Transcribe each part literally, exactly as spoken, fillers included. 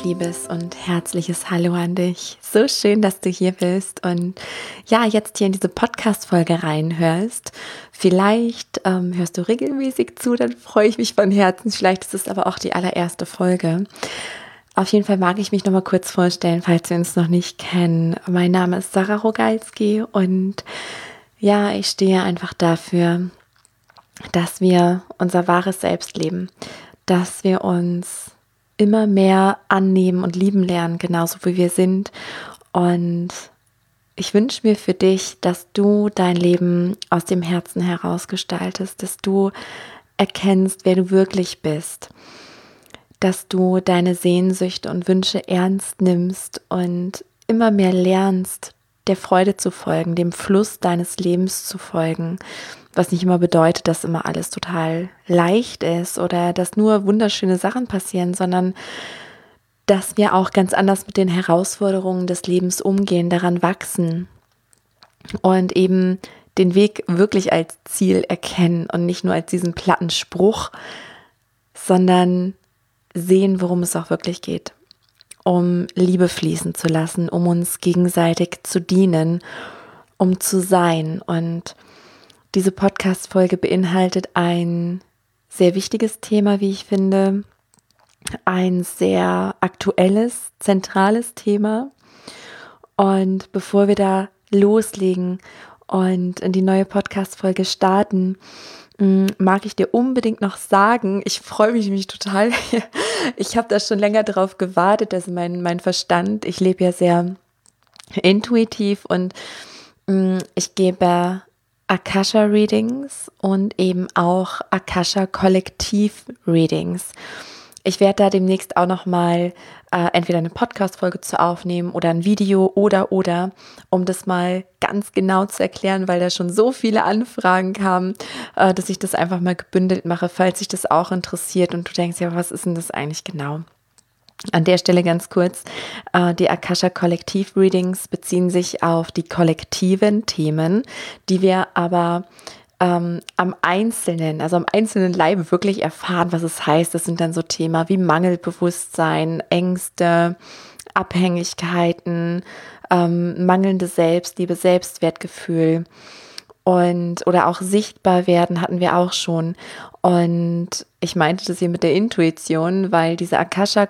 liebes und herzliches Hallo an dich. So schön, dass du hier bist und ja, jetzt hier in diese Podcast-Folge reinhörst. Vielleicht ähm, hörst du regelmäßig zu, dann freue ich mich von Herzen. Vielleicht ist es aber auch die allererste Folge. Auf jeden Fall mag ich mich nochmal kurz vorstellen, falls wir uns noch nicht kennen. Mein Name ist Sarah Rogalski und ja, ich stehe einfach dafür, dass wir unser wahres Selbst leben, dass wir uns immer mehr annehmen und lieben lernen, genauso wie wir sind. Und ich wünsche mir für dich, dass du dein Leben aus dem Herzen heraus gestaltest, dass du erkennst, wer du wirklich bist, dass du deine Sehnsüchte und Wünsche ernst nimmst und immer mehr lernst, der Freude zu folgen, dem Fluss deines Lebens zu folgen, was nicht immer bedeutet, dass immer alles total leicht ist oder dass nur wunderschöne Sachen passieren, sondern dass wir auch ganz anders mit den Herausforderungen des Lebens umgehen, daran wachsen und eben den Weg wirklich als Ziel erkennen und nicht nur als diesen platten Spruch, sondern sehen, worum es auch wirklich geht, um Liebe fließen zu lassen, um uns gegenseitig zu dienen, um zu sein. Und diese Podcast-Folge beinhaltet ein sehr wichtiges Thema, wie ich finde, ein sehr aktuelles, zentrales Thema. Und bevor wir da loslegen und in die neue Podcast-Folge starten, mag ich dir unbedingt noch sagen, ich freue mich nämlich total, ich habe da schon länger drauf gewartet, also mein, mein Verstand, ich lebe ja sehr intuitiv und ich gebe Akasha-Readings und eben auch Akasha-Kollektiv-Readings. Ich werde da demnächst auch nochmal äh, entweder eine Podcast-Folge zu aufnehmen oder ein Video oder, oder, um das mal ganz genau zu erklären, weil da schon so viele Anfragen kamen, äh, dass ich das einfach mal gebündelt mache, falls dich das auch interessiert und du denkst, ja, was ist denn das eigentlich genau? An der Stelle ganz kurz, äh, die Akasha-Kollektiv-Readings beziehen sich auf die kollektiven Themen, die wir aber ähm, am Einzelnen, also am einzelnen Leibe wirklich erfahren, was es heißt. Das sind dann so Themen wie Mangelbewusstsein, Ängste, Abhängigkeiten, ähm, mangelnde Selbstliebe, Selbstwertgefühl und oder auch sichtbar werden hatten wir auch schon. Und ich meinte das hier mit der Intuition, weil diese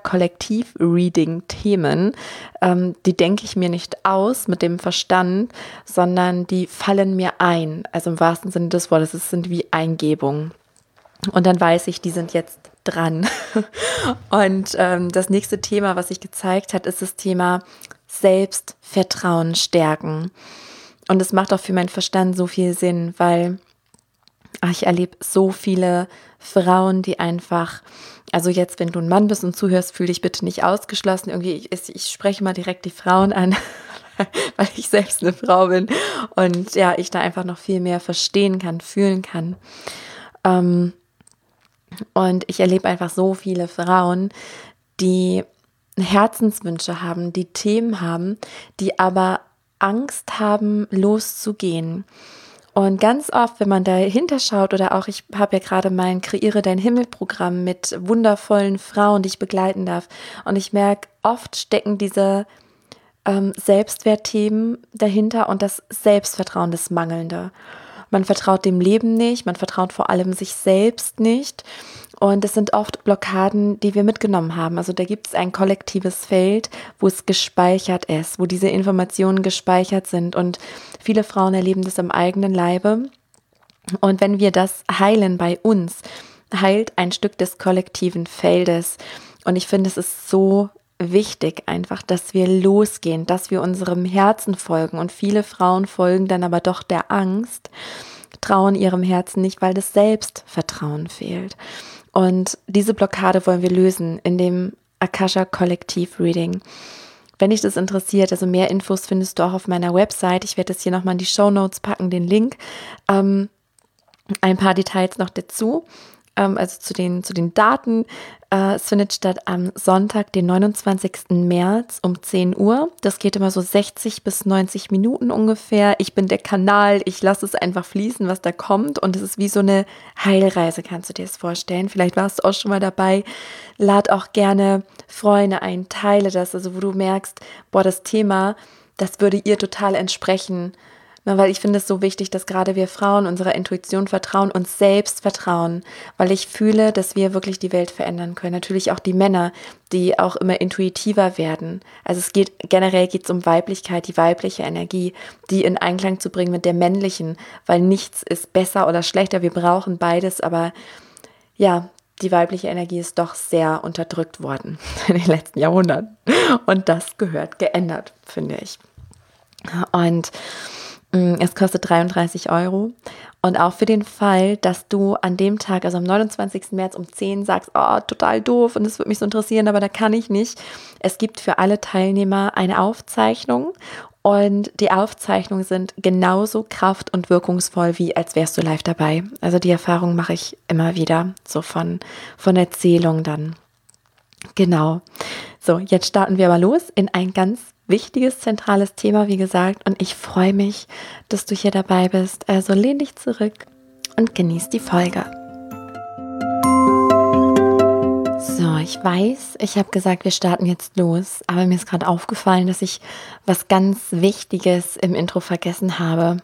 Akasha-Kollektiv-Reading-Themen, ähm, die denke ich mir nicht aus mit dem Verstand, sondern die fallen mir ein. Also im wahrsten Sinne des Wortes, es sind wie Eingebungen. Und dann weiß ich, die sind jetzt dran. Und ähm, das nächste Thema, was sich gezeigt hat, ist das Thema Selbstvertrauen stärken. Und es macht auch für meinen Verstand so viel Sinn, weil ach, ich erlebe so viele Frauen, die einfach, also jetzt, wenn du ein Mann bist und zuhörst, fühl dich bitte nicht ausgeschlossen. Irgendwie, ich, ich spreche mal direkt die Frauen an, weil ich selbst eine Frau bin und ja, ich da einfach noch viel mehr verstehen kann, fühlen kann. Ähm, und ich erlebe einfach so viele Frauen, die Herzenswünsche haben, die Themen haben, die aber Angst haben, loszugehen. Und ganz oft, wenn man dahinter schaut oder auch, ich habe ja gerade mein Kreiere dein Himmel-Programm mit wundervollen Frauen, die ich begleiten darf. Und ich merke, oft stecken diese ähm, Selbstwertthemen dahinter und das Selbstvertrauen, das Mangelnde. Man vertraut dem Leben nicht, man vertraut vor allem sich selbst nicht. Und es sind oft Blockaden, die wir mitgenommen haben. Also da gibt es ein kollektives Feld, wo es gespeichert ist, wo diese Informationen gespeichert sind. Und viele Frauen erleben das im eigenen Leibe. Und wenn wir das heilen bei uns, heilt ein Stück des kollektiven Feldes. Und ich finde, es ist so wichtig einfach, dass wir losgehen, dass wir unserem Herzen folgen. Und viele Frauen folgen dann aber doch der Angst, trauen ihrem Herzen nicht, weil das Selbstvertrauen fehlt. Und diese Blockade wollen wir lösen in dem Akasha-Kollektiv-Reading. Wenn dich das interessiert, also mehr Infos findest du auch auf meiner Website. Ich werde das hier nochmal in die Shownotes packen, den Link. Ähm, ein paar Details noch dazu. ähm, also zu den, zu den Daten. Äh, es findet statt am Sonntag, den neunundzwanzigsten März um zehn Uhr. Das geht immer so sechzig bis neunzig Minuten ungefähr. Ich bin der Kanal, ich lasse es einfach fließen, was da kommt. Und es ist wie so eine Heilreise, kannst du dir das vorstellen. Vielleicht warst du auch schon mal dabei. Lad auch gerne Freunde ein, teile das, also wo du merkst, boah, das Thema, das würde ihr total entsprechen. Na, weil ich finde es so wichtig, dass gerade wir Frauen unserer Intuition vertrauen, uns selbst vertrauen, weil ich fühle, dass wir wirklich die Welt verändern können. Natürlich auch die Männer, die auch immer intuitiver werden. Also es geht, generell geht es um Weiblichkeit, die weibliche Energie, die in Einklang zu bringen mit der männlichen, weil nichts ist besser oder schlechter, wir brauchen beides, aber ja, die weibliche Energie ist doch sehr unterdrückt worden in den letzten Jahrhunderten und das gehört geändert, finde ich. Und es kostet dreiunddreißig Euro und auch für den Fall, dass du an dem Tag, also am neunundzwanzigsten März um zehn sagst, oh, total doof und das würde mich so interessieren, aber da kann ich nicht. Es gibt für alle Teilnehmer eine Aufzeichnung und die Aufzeichnungen sind genauso kraft- und wirkungsvoll, wie als wärst du live dabei. Also die Erfahrung mache ich immer wieder, so von, von Erzählungen dann. Genau. So, jetzt starten wir aber los in ein ganz wichtiges, zentrales Thema, wie gesagt. Und ich freue mich, dass du hier dabei bist. Also lehn dich zurück und genieß die Folge. So, ich weiß, ich habe gesagt, wir starten jetzt los. Aber mir ist gerade aufgefallen, dass ich was ganz Wichtiges im Intro vergessen habe.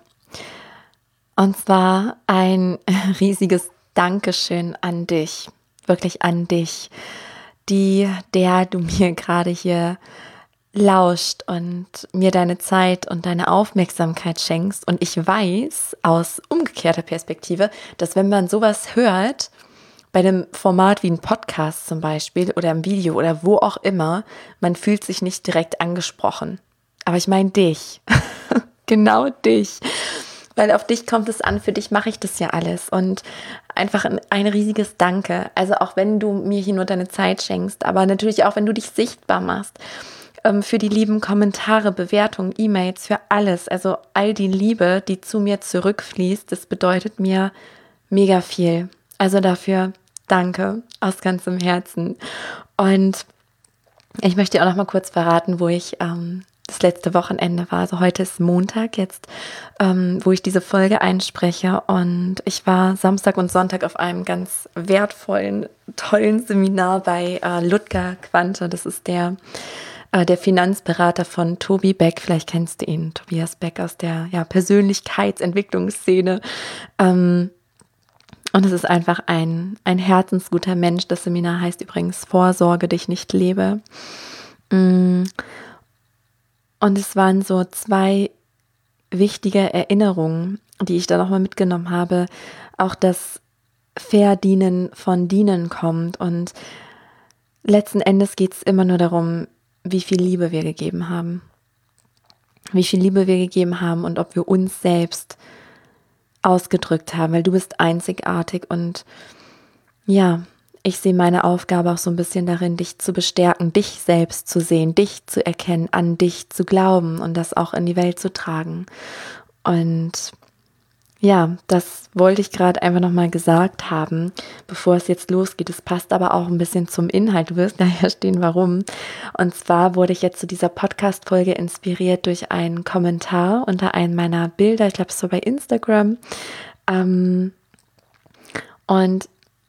Und zwar ein riesiges Dankeschön an dich. Wirklich an dich, die, der du mir gerade hier lauscht und mir deine Zeit und deine Aufmerksamkeit schenkst. Und ich weiß aus umgekehrter Perspektive, dass wenn man sowas hört, bei einem Format wie ein Podcast zum Beispiel oder im Video oder wo auch immer, man fühlt sich nicht direkt angesprochen. Aber ich meine dich, genau dich. Weil auf dich kommt es an, für dich mache ich das ja alles und einfach ein, ein riesiges Danke. Also auch wenn du mir hier nur deine Zeit schenkst, aber natürlich auch, wenn du dich sichtbar machst, ähm, für die lieben Kommentare, Bewertungen, E-Mails, für alles. Also all die Liebe, die zu mir zurückfließt, das bedeutet mir mega viel. Also dafür danke aus ganzem Herzen. Und ich möchte dir auch noch mal kurz verraten, wo ich ähm, das letzte Wochenende war. Also heute ist Montag jetzt, ähm, wo ich diese Folge einspreche. Und ich war Samstag und Sonntag auf einem ganz wertvollen, tollen Seminar bei äh, Ludger Quante. Das ist der, äh, der Finanzberater von Tobi Beck. Vielleicht kennst du ihn, Tobias Beck aus der ja, Persönlichkeitsentwicklungsszene. Ähm, Und es ist einfach ein, ein herzensguter Mensch. Das Seminar heißt übrigens Vorsorge dich nicht lebe. Und es waren so zwei wichtige Erinnerungen, die ich da nochmal mitgenommen habe. Auch das Verdienen von Dienen kommt. Und letzten Endes geht es immer nur darum, wie viel Liebe wir gegeben haben. Wie viel Liebe wir gegeben haben und ob wir uns selbst ausgedrückt haben, weil du bist einzigartig und ja, ich sehe meine Aufgabe auch so ein bisschen darin, dich zu bestärken, dich selbst zu sehen, dich zu erkennen, an dich zu glauben und das auch in die Welt zu tragen. Und ja, das wollte ich gerade einfach nochmal gesagt haben, bevor es jetzt losgeht. Es passt aber auch ein bisschen zum Inhalt. Du wirst nachher stehen, warum. Und zwar wurde ich jetzt zu dieser Podcast-Folge inspiriert durch einen Kommentar unter einem meiner Bilder. Ich glaube, es war bei Instagram. Ähm, und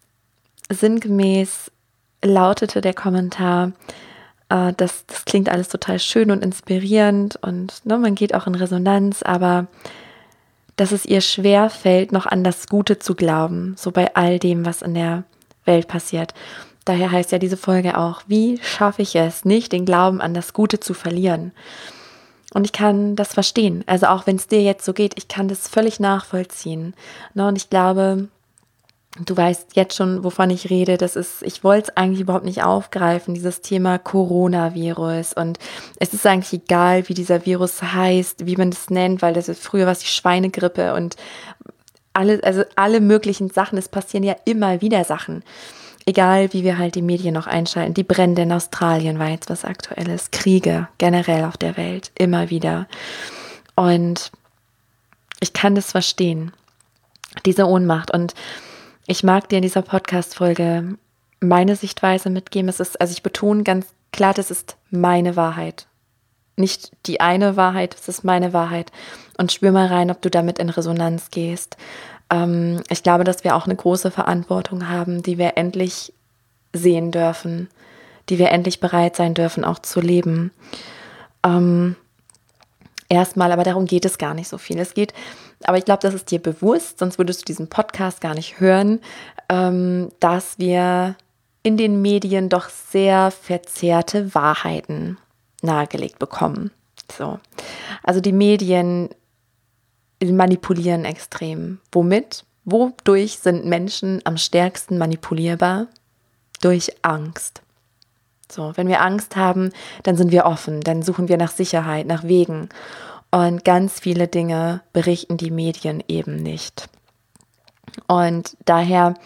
sinngemäß lautete der Kommentar, äh, das, das klingt alles total schön und inspirierend und ne, man geht auch in Resonanz, aber dass es ihr schwer fällt, noch an das Gute zu glauben, so bei all dem, was in der Welt passiert. Daher heißt ja diese Folge auch, wie schaffe ich es, nicht den Glauben an das Gute zu verlieren? Und ich kann das verstehen, also auch wenn es dir jetzt so geht, ich kann das völlig nachvollziehen. Und ich glaube, du weißt jetzt schon, wovon ich rede. Das ist, ich wollte es eigentlich überhaupt nicht aufgreifen, dieses Thema Coronavirus. Und es ist eigentlich egal, wie dieser Virus heißt, wie man das nennt, weil das ist früher was die Schweinegrippe und alle, also alle möglichen Sachen. Es passieren ja immer wieder Sachen. Egal, wie wir halt die Medien noch einschalten. Die Brände in Australien war jetzt was Aktuelles. Kriege generell auf der Welt. Immer wieder. Und ich kann das verstehen. Diese Ohnmacht. Und ich mag dir in dieser Podcast-Folge meine Sichtweise mitgeben. Es ist, also ich betone ganz klar, das ist meine Wahrheit. Nicht die eine Wahrheit, es ist meine Wahrheit. Und spür mal rein, ob du damit in Resonanz gehst. Ähm, ich glaube, dass wir auch eine große Verantwortung haben, die wir endlich sehen dürfen, die wir endlich bereit sein dürfen, auch zu leben. Ähm, erstmal, aber darum geht es gar nicht so viel. Es geht, aber ich glaube, das ist dir bewusst, sonst würdest du diesen Podcast gar nicht hören, ähm, dass wir in den Medien doch sehr verzerrte Wahrheiten nahegelegt bekommen. So. Also die Medien manipulieren extrem. Womit? Wodurch sind Menschen am stärksten manipulierbar? Durch Angst. So, wenn wir Angst haben, dann sind wir offen, dann suchen wir nach Sicherheit, nach Wegen. Und ganz viele Dinge berichten die Medien eben nicht. Und daher,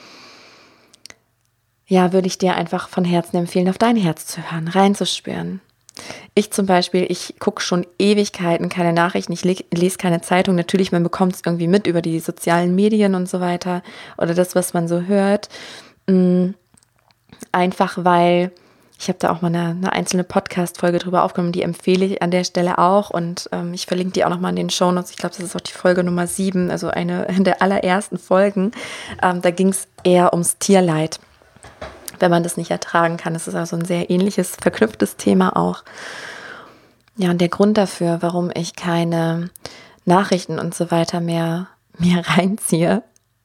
ja, würde ich dir einfach von Herzen empfehlen, auf dein Herz zu hören, reinzuspüren. Ich zum Beispiel, ich gucke schon Ewigkeiten keine Nachrichten, ich le- lese keine Zeitung. Natürlich, man bekommt es irgendwie mit über die sozialen Medien und so weiter oder das, was man so hört. Einfach weil, ich habe da auch mal eine, eine einzelne Podcast-Folge drüber aufgenommen, die empfehle ich an der Stelle auch und ähm, ich verlinke die auch nochmal in den Shownotes. Ich glaube, das ist auch die Folge Nummer sieben, also eine der allerersten Folgen. Ähm, da ging es eher ums Tierleid, wenn man das nicht ertragen kann. Das ist also ein sehr ähnliches, verknüpftes Thema auch. Ja, und der Grund dafür, warum ich keine Nachrichten und so weiter mehr, mehr reinziehe,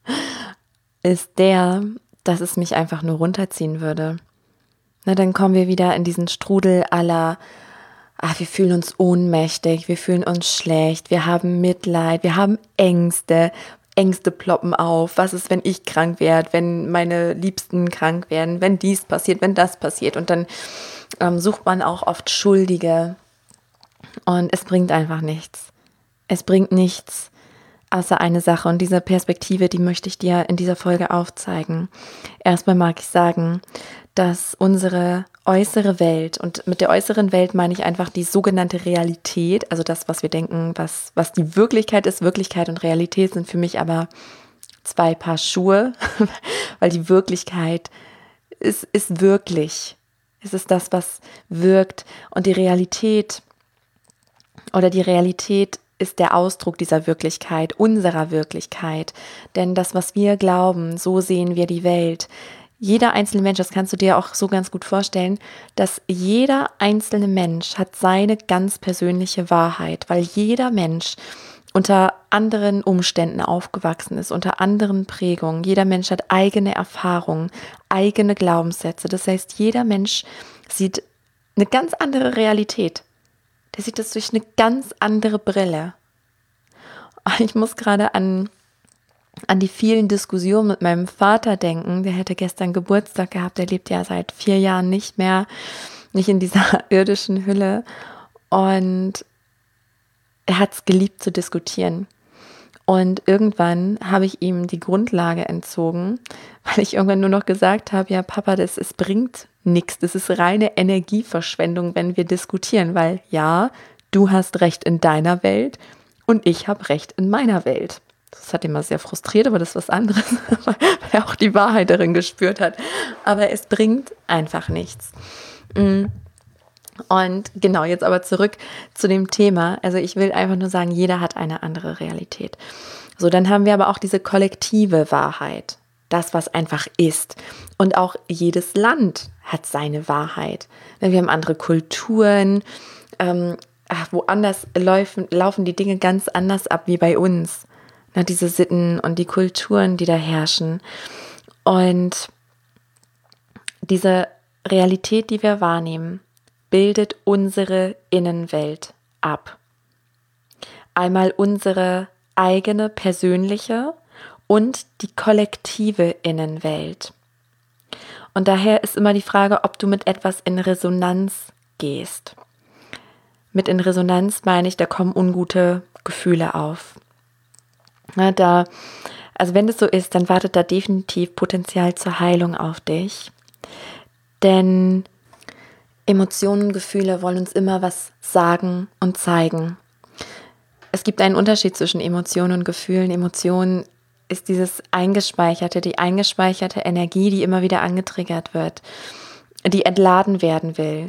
ist der, dass es mich einfach nur runterziehen würde. Na, dann kommen wir wieder in diesen Strudel aller, ach, wir fühlen uns ohnmächtig, wir fühlen uns schlecht, wir haben Mitleid, wir haben Ängste, Ängste ploppen auf. Was ist, wenn ich krank werde, wenn meine Liebsten krank werden, wenn dies passiert, wenn das passiert? Und dann ähm, sucht man auch oft Schuldige. Und es bringt einfach nichts. Es bringt nichts, außer eine Sache. Und diese Perspektive, die möchte ich dir in dieser Folge aufzeigen. Erstmal mag ich sagen, dass unsere äußere Welt, und mit der äußeren Welt meine ich einfach die sogenannte Realität, also das, was wir denken, was, was die Wirklichkeit ist. Wirklichkeit und Realität sind für mich aber zwei Paar Schuhe, weil die Wirklichkeit ist, ist wirklich. Es ist das, was wirkt. Und die Realität oder die Realität ist der Ausdruck dieser Wirklichkeit, unserer Wirklichkeit. Denn das, was wir glauben, so sehen wir die Welt. Jeder einzelne Mensch, das kannst du dir auch so ganz gut vorstellen, dass jeder einzelne Mensch hat seine ganz persönliche Wahrheit, weil jeder Mensch unter anderen Umständen aufgewachsen ist, unter anderen Prägungen. Jeder Mensch hat eigene Erfahrungen, eigene Glaubenssätze. Das heißt, jeder Mensch sieht eine ganz andere Realität. Der sieht das durch eine ganz andere Brille. Ich muss gerade an, an die vielen Diskussionen mit meinem Vater denken. Der hätte gestern Geburtstag gehabt. Der lebt ja seit vier Jahren nicht mehr, nicht in dieser irdischen Hülle. Und er hat es geliebt zu diskutieren. Und irgendwann habe ich ihm die Grundlage entzogen, weil ich irgendwann nur noch gesagt habe, ja Papa, das es bringt nichts, das ist reine Energieverschwendung, wenn wir diskutieren, weil ja, du hast Recht in deiner Welt und ich habe Recht in meiner Welt. Das hat ihn mal sehr frustriert, aber das ist was anderes, weil er auch die Wahrheit darin gespürt hat. Aber es bringt einfach nichts. Und genau, jetzt aber zurück zu dem Thema. Also ich will einfach nur sagen, jeder hat eine andere Realität. So, dann haben wir aber auch diese kollektive Wahrheit. Das, was einfach ist. Und auch jedes Land hat seine Wahrheit. Wir haben andere Kulturen. Ähm, ach, woanders laufen, laufen die Dinge ganz anders ab wie bei uns. Na, diese Sitten und die Kulturen, die da herrschen. Und diese Realität, die wir wahrnehmen, bildet unsere Innenwelt ab. Einmal unsere eigene persönliche und die kollektive Innenwelt. Und daher ist immer die Frage, ob du mit etwas in Resonanz gehst. Mit in Resonanz meine ich, da kommen ungute Gefühle auf. Na, da, also wenn das so ist, dann wartet da definitiv Potenzial zur Heilung auf dich. Denn Emotionen, Gefühle wollen uns immer was sagen und zeigen. Es gibt einen Unterschied zwischen Emotionen und Gefühlen. Emotionen ist dieses eingespeicherte, die eingespeicherte Energie, die immer wieder angetriggert wird, die entladen werden will.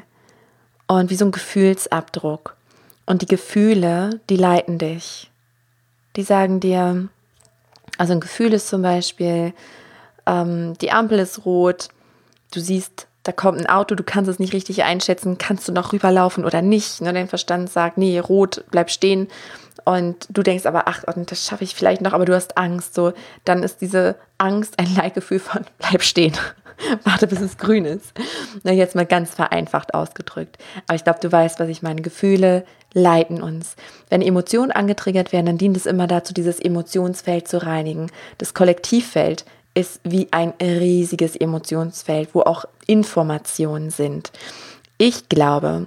Und wie so ein Gefühlsabdruck. Und die Gefühle, die leiten dich. Die sagen dir, also ein Gefühl ist zum Beispiel, ähm, die Ampel ist rot, du siehst, da kommt ein Auto, du kannst es nicht richtig einschätzen, kannst du noch rüberlaufen oder nicht. Ne? Dein Verstand sagt, nee, rot, bleib stehen. Und du denkst aber, ach, das schaffe ich vielleicht noch, aber du hast Angst. So, dann ist diese Angst ein Leitgefühl von, bleib stehen. Warte, bis es grün ist. Na, jetzt mal ganz vereinfacht ausgedrückt. Aber ich glaube, du weißt, was ich meine. Gefühle leiten uns. Wenn Emotionen angetriggert werden, dann dient es immer dazu, dieses Emotionsfeld zu reinigen. Das Kollektivfeld ist wie ein riesiges Emotionsfeld, wo auch Informationen sind. Ich glaube,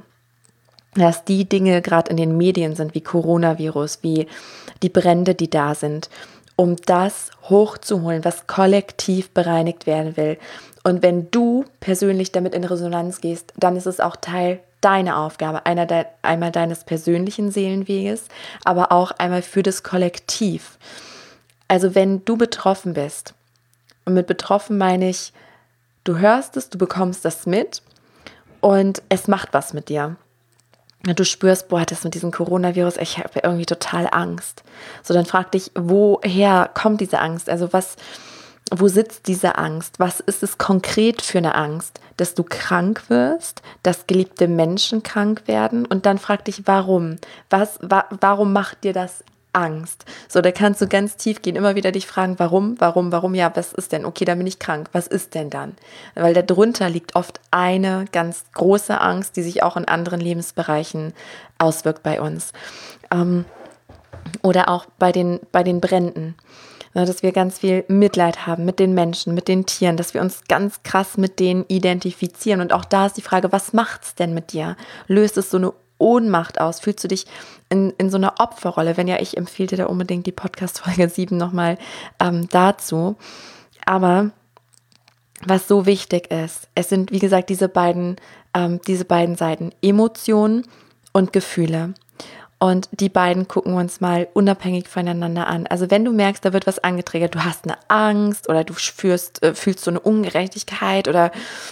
dass die Dinge gerade in den Medien sind, wie Coronavirus, wie die Brände, die da sind, um das hochzuholen, was kollektiv bereinigt werden will. Und wenn du persönlich damit in Resonanz gehst, dann ist es auch Teil deiner Aufgabe, einer de- einmal deines persönlichen Seelenweges, aber auch einmal für das Kollektiv. Also wenn du betroffen bist, und mit betroffen meine ich, du hörst es, du bekommst das mit und es macht was mit dir. Du spürst, boah, das mit diesem Coronavirus, ich habe irgendwie total Angst. So, dann frag dich, woher kommt diese Angst? Also was, wo sitzt diese Angst? Was ist es konkret für eine Angst? Dass du krank wirst, dass geliebte Menschen krank werden? Und dann frag dich, warum? Was, wa- warum macht dir das Angst? So, da kannst du ganz tief gehen, immer wieder dich fragen, warum, warum, warum, ja, was ist denn? Okay, dann bin ich krank. Was ist denn dann? Weil darunter liegt oft eine ganz große Angst, die sich auch in anderen Lebensbereichen auswirkt bei uns. Ähm, oder auch bei den, bei den Bränden. Ne, dass wir ganz viel Mitleid haben mit den Menschen, mit den Tieren, dass wir uns ganz krass mit denen identifizieren. Und auch da ist die Frage, was macht's denn mit dir? Löst es so eine Ohnmacht aus? Fühlst du dich in, in so einer Opferrolle? Wenn ja, ich empfehle dir da unbedingt die Podcast-Folge sieben nochmal ähm, dazu. Aber was so wichtig ist, es sind, wie gesagt, diese beiden, ähm, diese beiden Seiten, Emotionen und Gefühle. Und die beiden gucken wir uns mal unabhängig voneinander an. Also wenn du merkst, da wird was angetriggert, du hast eine Angst oder du fühlst, äh, fühlst so eine Ungerechtigkeit oder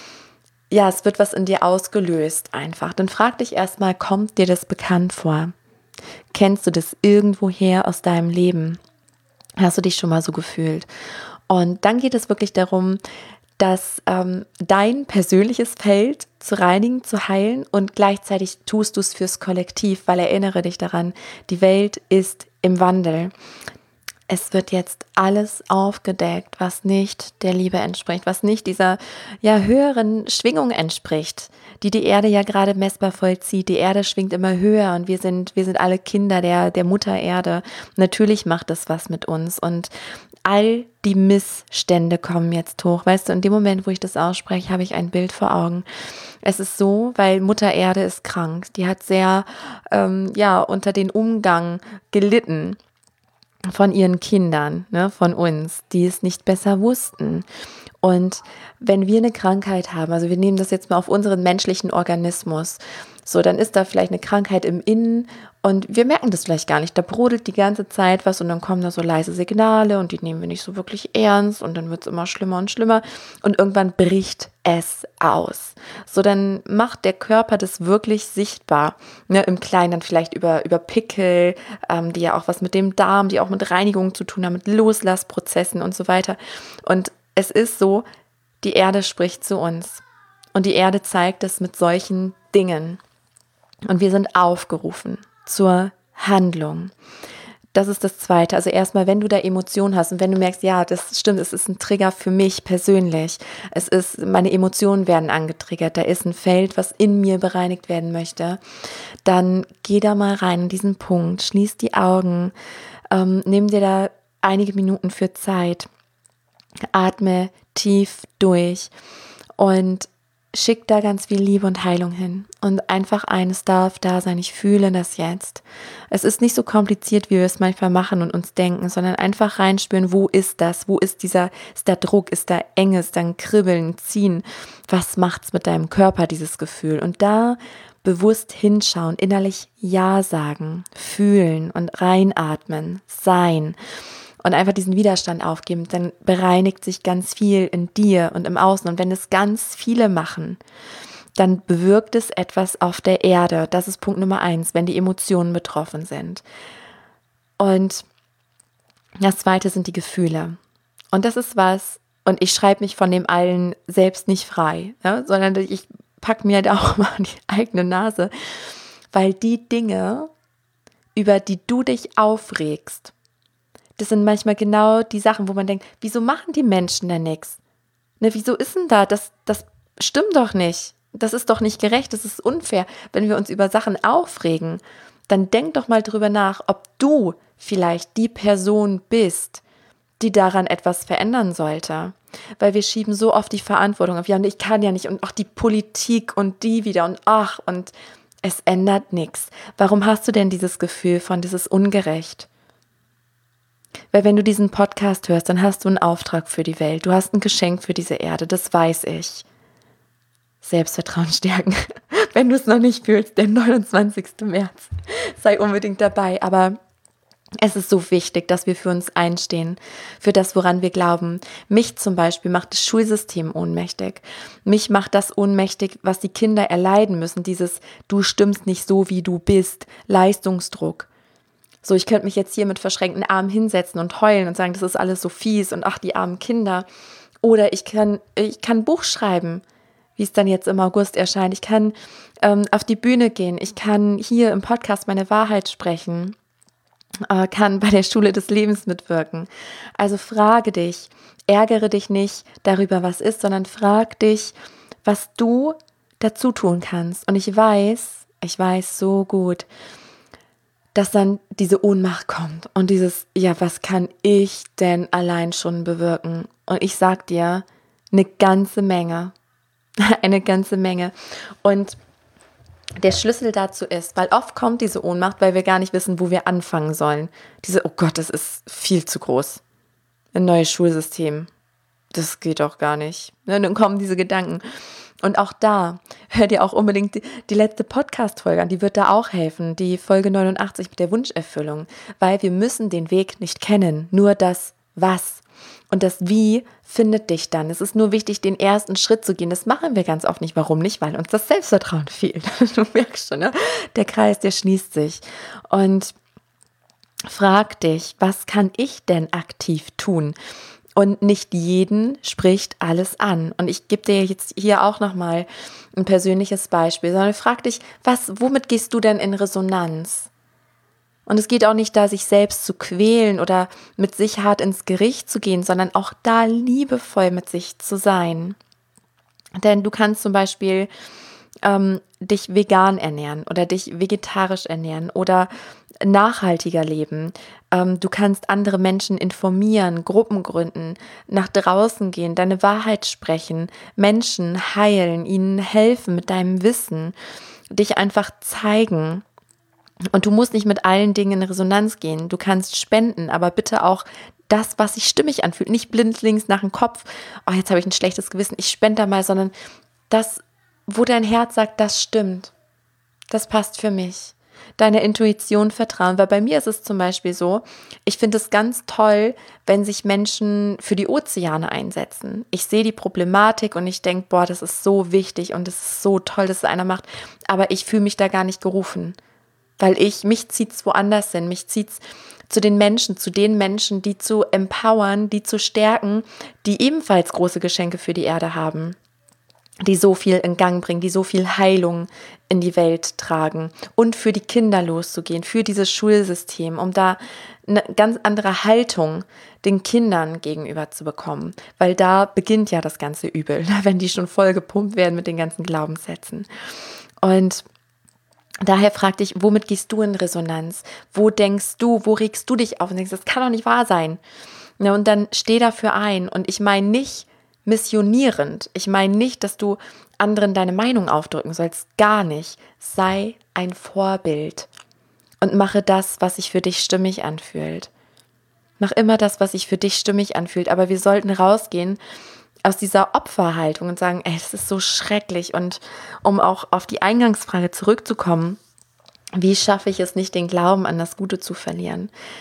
ja, es wird was in dir ausgelöst einfach. Dann frag dich erstmal, kommt dir das bekannt vor? Kennst du das irgendwoher aus deinem Leben? Hast du dich schon mal so gefühlt? Und dann geht es wirklich darum, dass ähm, dein persönliches Feld zu reinigen, zu heilen und gleichzeitig tust du es fürs Kollektiv, weil erinnere dich daran, die Welt ist im Wandel. Es wird jetzt alles aufgedeckt, was nicht der Liebe entspricht, was nicht dieser ja, höheren Schwingung entspricht, die die Erde ja gerade messbar vollzieht. Die Erde schwingt immer höher und wir sind, wir sind alle Kinder der, der Mutter Erde. Natürlich macht das was mit uns und all die Missstände kommen jetzt hoch. Weißt du, in dem Moment, wo ich das ausspreche, habe ich ein Bild vor Augen. Es ist so, weil Mutter Erde ist krank. Die hat sehr ähm, ja, unter den Umgang gelitten von ihren Kindern, ne, von uns, die es nicht besser wussten. Und wenn wir eine Krankheit haben, also wir nehmen das jetzt mal auf unseren menschlichen Organismus, so, dann ist da vielleicht eine Krankheit im Innen und wir merken das vielleicht gar nicht. Da brodelt die ganze Zeit was und dann kommen da so leise Signale und die nehmen wir nicht so wirklich ernst und dann wird es immer schlimmer und schlimmer und irgendwann bricht es aus. So, dann macht der Körper das wirklich sichtbar, ne, im Kleinen dann vielleicht über, über Pickel, ähm, die ja auch was mit dem Darm, die auch mit Reinigung zu tun haben, mit Loslassprozessen und so weiter. Und es ist so, die Erde spricht zu uns und die Erde zeigt es mit solchen Dingen. Und wir sind aufgerufen zur Handlung. Das ist das Zweite. Also erstmal, wenn du da Emotionen hast und wenn du merkst, ja, das stimmt, es ist ein Trigger für mich persönlich. Es ist, meine Emotionen werden angetriggert. Da ist ein Feld, was in mir bereinigt werden möchte. Dann geh da mal rein in diesen Punkt, schließ die Augen, ähm, nimm dir da einige Minuten für Zeit, atme tief durch und schick da ganz viel Liebe und Heilung hin. Und einfach eines darf da sein, ich fühle das jetzt. Es ist nicht so kompliziert, wie wir es manchmal machen und uns denken, sondern einfach reinspüren, wo ist das? Wo ist dieser, ist da Druck, ist da Enge, ist da ein Kribbeln, ein Ziehen? Was macht's mit deinem Körper, dieses Gefühl? Und da bewusst hinschauen, innerlich Ja sagen, fühlen und reinatmen, sein. und einfach diesen Widerstand aufgeben, dann bereinigt sich ganz viel in dir und im Außen. Und wenn es ganz viele machen, dann bewirkt es etwas auf der Erde. Das ist Punkt Nummer eins, wenn die Emotionen betroffen sind. Und das zweite sind die Gefühle. Und das ist was, und ich schreibe mich von dem allen selbst nicht frei, ja, sondern ich packe mir da auch mal die eigene Nase, weil die Dinge, über die du dich aufregst, das sind manchmal genau die Sachen, wo man denkt, wieso machen die Menschen denn nichts? Ne, wieso ist denn da? Das, das stimmt doch nicht. Das ist doch nicht gerecht, das ist unfair. Wenn wir uns über Sachen aufregen, dann denk doch mal drüber nach, ob du vielleicht die Person bist, die daran etwas verändern sollte. Weil wir schieben so oft die Verantwortung auf, ja, und ich kann ja nicht, und auch die Politik und die wieder und ach, und es ändert nichts. Warum hast du denn dieses Gefühl von, das ist ungerecht? Weil wenn du diesen Podcast hörst, dann hast du einen Auftrag für die Welt. Du hast ein Geschenk für diese Erde, das weiß ich. Selbstvertrauen stärken. Wenn du es noch nicht fühlst, der neunundzwanzigsten März, sei unbedingt dabei. Aber es ist so wichtig, dass wir für uns einstehen, für das, woran wir glauben. Mich zum Beispiel macht das Schulsystem ohnmächtig. Mich macht das ohnmächtig, was die Kinder erleiden müssen. Dieses, du stimmst nicht so, wie du bist, Leistungsdruck. So, ich könnte mich jetzt hier mit verschränkten Armen hinsetzen und heulen und sagen, das ist alles so fies und ach, die armen Kinder. Oder ich kann, ich kann ein Buch schreiben, wie es dann jetzt im August erscheint. Ich kann ähm, auf die Bühne gehen. Ich kann hier im Podcast meine Wahrheit sprechen. Äh, kann bei der Schule des Lebens mitwirken. Also frage dich, ärgere dich nicht darüber, was ist, sondern frag dich, was du dazu tun kannst. Und ich weiß, ich weiß so gut, dass dann diese Ohnmacht kommt und dieses, ja, was kann ich denn allein schon bewirken? Und ich sag dir, eine ganze Menge. Eine ganze Menge. Und der Schlüssel dazu ist, weil oft kommt diese Ohnmacht, weil wir gar nicht wissen, wo wir anfangen sollen. Diese, oh Gott, das ist viel zu groß. Ein neues Schulsystem. Das geht doch gar nicht. Und dann kommen diese Gedanken. Und auch da, hör dir auch unbedingt die, die letzte Podcast-Folge an, die wird da auch helfen, die Folge neunundachtzig mit der Wunscherfüllung, weil wir müssen den Weg nicht kennen, nur das Was. Und das Wie findet dich dann. Es ist nur wichtig, den ersten Schritt zu gehen. Das machen wir ganz oft nicht. Warum nicht? Weil uns das Selbstvertrauen fehlt. Du merkst schon, ne? Der Kreis, der schließt sich. Und frag dich, was kann ich denn aktiv tun? Und nicht jeden spricht alles an. Und ich gebe dir jetzt hier auch nochmal ein persönliches Beispiel, sondern frag dich, was, womit gehst du denn in Resonanz? Und es geht auch nicht da, sich selbst zu quälen oder mit sich hart ins Gericht zu gehen, sondern auch da liebevoll mit sich zu sein. Denn du kannst zum Beispiel ähm, dich vegan ernähren oder dich vegetarisch ernähren oder nachhaltiger leben. Ähm, du kannst andere Menschen informieren, Gruppen gründen, nach draußen gehen, deine Wahrheit sprechen, Menschen heilen, ihnen helfen mit deinem Wissen, dich einfach zeigen. Und du musst nicht mit allen Dingen in Resonanz gehen. Du kannst spenden, aber bitte auch das, was sich stimmig anfühlt. Nicht blindlings nach dem Kopf, oh, jetzt habe ich ein schlechtes Gewissen, ich spende da mal, sondern das, wo dein Herz sagt, das stimmt. Das passt für mich. Deiner Intuition vertrauen, weil bei mir ist es zum Beispiel so, ich finde es ganz toll, wenn sich Menschen für die Ozeane einsetzen. Ich sehe die Problematik und ich denke, boah, das ist so wichtig und es ist so toll, dass es einer macht, aber ich fühle mich da gar nicht gerufen. Weil ich, mich zieht es woanders hin, mich zieht es zu den Menschen, zu den Menschen, die zu empowern, die zu stärken, die ebenfalls große Geschenke für die Erde haben, die so viel in Gang bringen, die so viel Heilung in die Welt tragen und für die Kinder loszugehen, für dieses Schulsystem, um da eine ganz andere Haltung den Kindern gegenüber zu bekommen, weil da beginnt ja das ganze Übel, wenn die schon voll gepumpt werden mit den ganzen Glaubenssätzen. Und daher frag dich, womit gehst du in Resonanz? Wo denkst du, wo regst du dich auf und denkst, das kann doch nicht wahr sein. Ja, und dann steh dafür ein. Und ich meine nicht missionierend. Ich meine nicht, dass du anderen deine Meinung aufdrücken sollst. Gar nicht. Sei ein Vorbild und mache das, was sich für dich stimmig anfühlt. Mach immer das, was sich für dich stimmig anfühlt. Aber wir sollten rausgehen aus dieser Opferhaltung und sagen, ey, das ist so schrecklich. Und um auch auf die Eingangsfrage zurückzukommen, wie schaffe ich es nicht, den Glauben an das Gute zu verlieren?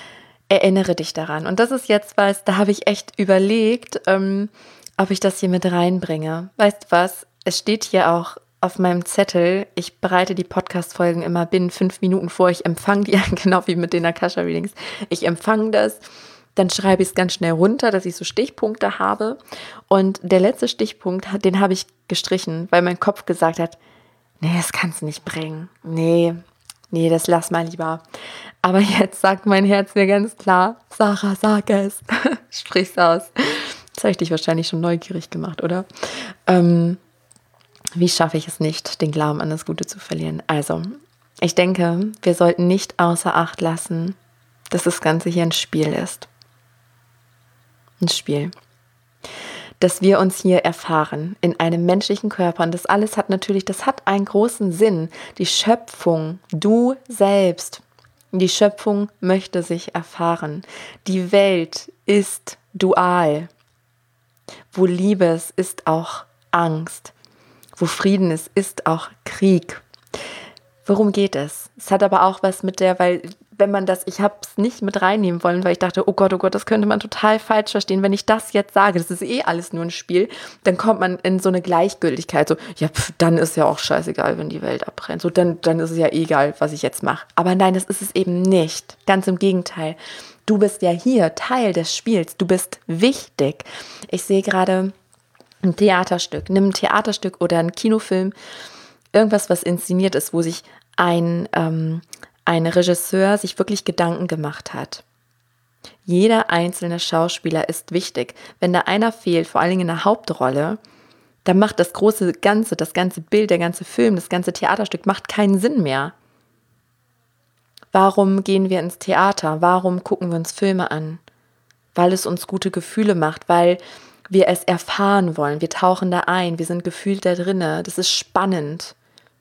Erinnere dich daran. Und das ist jetzt was, da habe ich echt überlegt, ähm, ob ich das hier mit reinbringe. Weißt du was? Es steht hier auch auf meinem Zettel, ich bereite die Podcast-Folgen immer binnen fünf Minuten vor. Ich empfange die, genau wie mit den Akasha-Readings. Ich empfange das, dann schreibe ich es ganz schnell runter, dass ich so Stichpunkte habe. Und der letzte Stichpunkt, den habe ich gestrichen, weil mein Kopf gesagt hat, nee, das kannst du nicht bringen. Nee, nee, das lass mal lieber. Aber jetzt sagt mein Herz mir ganz klar, Sarah, sag es. Sprich's aus. Das habe ich dich wahrscheinlich schon neugierig gemacht, oder? Ähm, wie schaffe ich es nicht, den Glauben an das Gute zu verlieren? Also, ich denke, wir sollten nicht außer Acht lassen, dass das Ganze hier ein Spiel ist. Ein Spiel. Dass wir uns hier erfahren in einem menschlichen Körper. Und das alles hat natürlich, das hat einen großen Sinn. Die Schöpfung, du selbst, die Schöpfung möchte sich erfahren. Die Welt ist dual. Wo Liebe ist, ist auch Angst. Wo Frieden ist, ist auch Krieg. Worum geht es? Es hat aber auch was mit der, weil wenn man das, ich habe es nicht mit reinnehmen wollen, weil ich dachte, oh Gott, oh Gott, das könnte man total falsch verstehen. Wenn ich das jetzt sage, das ist eh alles nur ein Spiel, dann kommt man in so eine Gleichgültigkeit. So, ja, pf, dann ist ja auch scheißegal, wenn die Welt abbrennt. So, dann, dann ist es ja egal, was ich jetzt mache. Aber nein, das ist es eben nicht. Ganz im Gegenteil. Du bist ja hier Teil des Spiels. Du bist wichtig. Ich sehe gerade ein Theaterstück. Nimm ein Theaterstück oder einen Kinofilm. Irgendwas, was inszeniert ist, wo sich ein, ähm, ein Regisseur sich wirklich Gedanken gemacht hat. Jeder einzelne Schauspieler ist wichtig. Wenn da einer fehlt, vor allen Dingen in der Hauptrolle, dann macht das große Ganze, das ganze Bild, der ganze Film, das ganze Theaterstück macht keinen Sinn mehr. Warum gehen wir ins Theater? Warum gucken wir uns Filme an? Weil es uns gute Gefühle macht, weil wir es erfahren wollen. Wir tauchen da ein, wir sind gefühlt da drinne. Das ist spannend.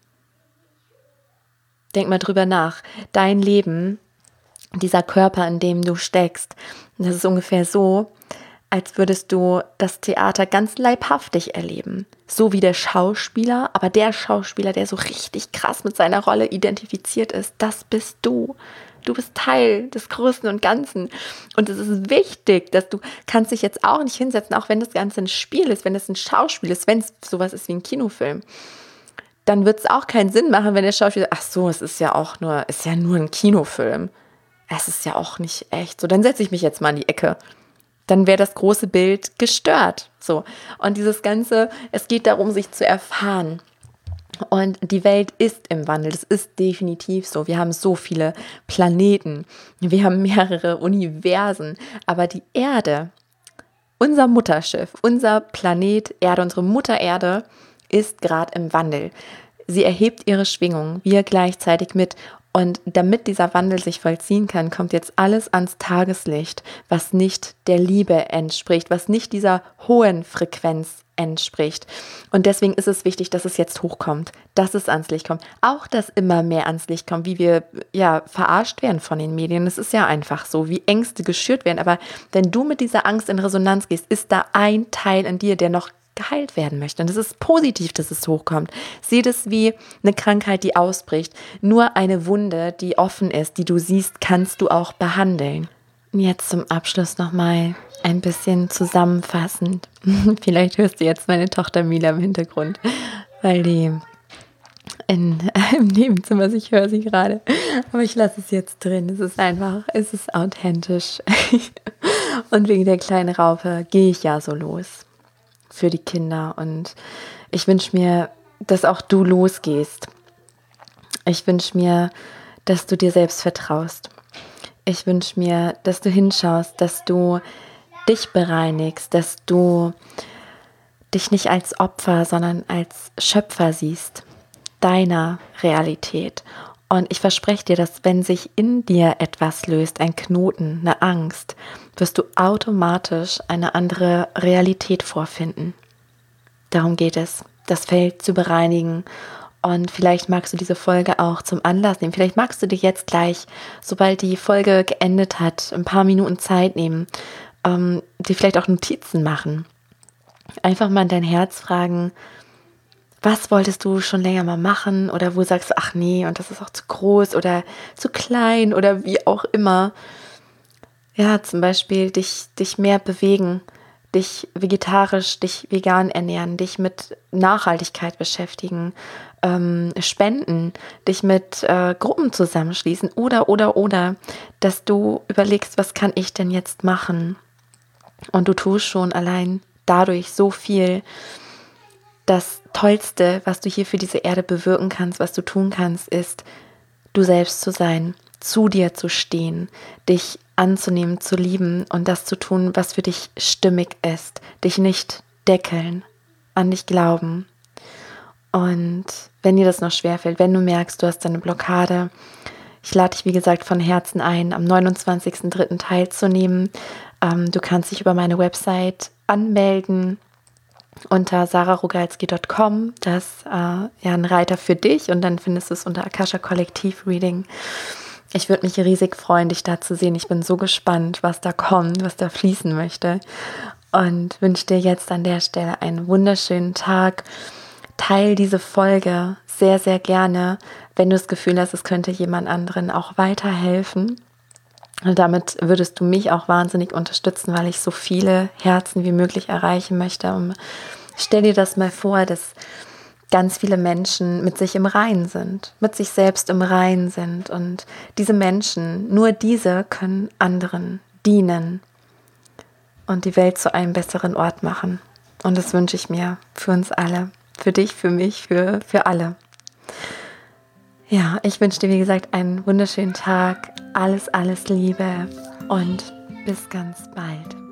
Denk mal drüber nach. Dein Leben, dieser Körper, in dem du steckst, das ist ungefähr so, als würdest du das Theater ganz leibhaftig erleben. So wie der Schauspieler, aber der Schauspieler, der so richtig krass mit seiner Rolle identifiziert ist, das bist du. Du bist Teil des Großen und Ganzen. Und es ist wichtig, dass du kannst dich jetzt auch nicht hinsetzen, auch wenn das Ganze ein Spiel ist, wenn es ein Schauspiel ist, wenn es sowas ist wie ein Kinofilm. Dann wird es auch keinen Sinn machen, wenn der Schauspieler, ach so, es ist ja auch nur, ist ja nur ein Kinofilm. Es ist ja auch nicht echt. So, dann setze ich mich jetzt mal in die Ecke. Dann wäre das große Bild gestört. So. Und dieses Ganze, es geht darum, sich zu erfahren. Und die Welt ist im Wandel, das ist definitiv so. Wir haben so viele Planeten, wir haben mehrere Universen, aber die Erde, unser Mutterschiff, unser Planet Erde, unsere Mutter Erde ist gerade im Wandel. Sie erhebt ihre Schwingung, wir gleichzeitig mit. Und damit dieser Wandel sich vollziehen kann, kommt jetzt alles ans Tageslicht, was nicht der Liebe entspricht, was nicht dieser hohen Frequenz entspricht. Und deswegen ist es wichtig, dass es jetzt hochkommt, dass es ans Licht kommt. Auch, dass immer mehr ans Licht kommt, wie wir ja verarscht werden von den Medien. Es ist ja einfach so, wie Ängste geschürt werden. Aber wenn du mit dieser Angst in Resonanz gehst, ist da ein Teil in dir, der noch geheilt werden möchte. Und es ist positiv, dass es hochkommt. Seht es wie eine Krankheit, die ausbricht. Nur eine Wunde, die offen ist, die du siehst, kannst du auch behandeln. Und jetzt zum Abschluss nochmal ein bisschen zusammenfassend. Vielleicht hörst du jetzt meine Tochter Mila im Hintergrund, weil die in, äh, im Nebenzimmer, ich höre sie gerade. Aber ich lasse es jetzt drin. Es ist einfach, es ist authentisch. Und wegen der kleinen Raupe gehe ich ja so los. Für die Kinder, und ich wünsche mir, dass auch du losgehst. Ich wünsche mir, dass du dir selbst vertraust. Ich wünsche mir, dass du hinschaust, dass du dich bereinigst, dass du dich nicht als Opfer, sondern als Schöpfer siehst, deiner Realität. Und ich verspreche dir, dass wenn sich in dir etwas löst, ein Knoten, eine Angst, wirst du automatisch eine andere Realität vorfinden. Darum geht es, das Feld zu bereinigen. Und vielleicht magst du diese Folge auch zum Anlass nehmen. Vielleicht magst du dir jetzt gleich, sobald die Folge geendet hat, ein paar Minuten Zeit nehmen, ähm, dir vielleicht auch Notizen machen. Einfach mal in dein Herz fragen, was wolltest du schon länger mal machen, oder wo sagst du, ach nee, und das ist auch zu groß oder zu klein oder wie auch immer. Ja, zum Beispiel dich, dich mehr bewegen, dich vegetarisch, dich vegan ernähren, dich mit Nachhaltigkeit beschäftigen, ähm, spenden, dich mit äh, Gruppen zusammenschließen oder, oder, oder, dass du überlegst, was kann ich denn jetzt machen? Und du tust schon allein dadurch so viel. Das Tollste, was du hier für diese Erde bewirken kannst, was du tun kannst, ist, du selbst zu sein, zu dir zu stehen, dich anzunehmen, zu lieben und das zu tun, was für dich stimmig ist, dich nicht deckeln, an dich glauben. Und wenn dir das noch schwerfällt, wenn du merkst, du hast eine Blockade, ich lade dich, wie gesagt, von Herzen ein, am neunundzwanzigsten dritten teilzunehmen. Ähm, du kannst dich über meine Website anmelden unter sarah rogalski punkt com. Das ist äh, ja ein Reiter für dich und dann findest du es unter Akasha Kollektiv Reading. Ich würde mich riesig freuen, dich da zu sehen. Ich bin so gespannt, was da kommt, was da fließen möchte und wünsche dir jetzt an der Stelle einen wunderschönen Tag. Teil diese Folge sehr, sehr gerne, wenn du das Gefühl hast, es könnte jemand anderen auch weiterhelfen. Und damit würdest du mich auch wahnsinnig unterstützen, weil ich so viele Herzen wie möglich erreichen möchte. Und stell dir das mal vor, dass ganz viele Menschen mit sich im Reinen sind, mit sich selbst im Reinen sind. Und diese Menschen, nur diese können anderen dienen und die Welt zu einem besseren Ort machen. Und das wünsche ich mir für uns alle, für dich, für mich, für, für alle. Ja, ich wünsche dir, wie gesagt, einen wunderschönen Tag. Alles, alles Liebe und bis ganz bald.